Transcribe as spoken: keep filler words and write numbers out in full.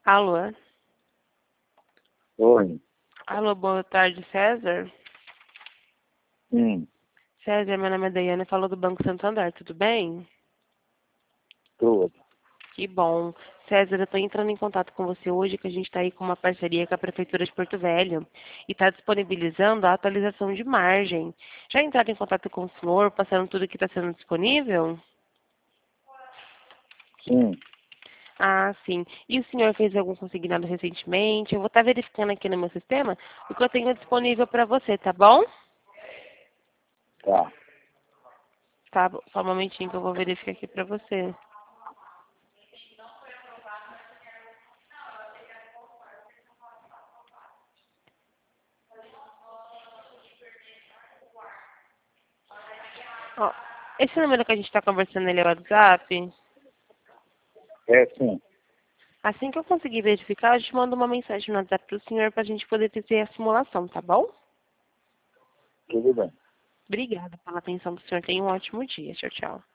Alô? Oi. Alô, boa tarde, César? Sim, César, meu nome é Daiane, falou do Banco Santander, tudo bem? tudo. Que bom. César, eu estou entrando em contato com você hoje, que a gente está aí com uma parceria com a Prefeitura de Porto Velho e está disponibilizando a atualização de margem. Já entraram em contato com o senhor, passando tudo que está sendo disponível? Sim, Ah, sim. E o senhor fez algum consignado recentemente? Eu vou estar verificando aqui no meu sistema o que eu tenho disponível para você, tá bom? tá. Tá, só um momentinho que eu vou verificar aqui para você. Ó, esse número que a gente está conversando, ele é o WhatsApp? É sim, Assim que eu conseguir verificar, eu te mando uma mensagem no WhatsApp para o senhor para a gente poder ter a simulação, tá bom? tudo bem. Obrigada pela atenção do senhor. Tenha um ótimo dia. Tchau, tchau.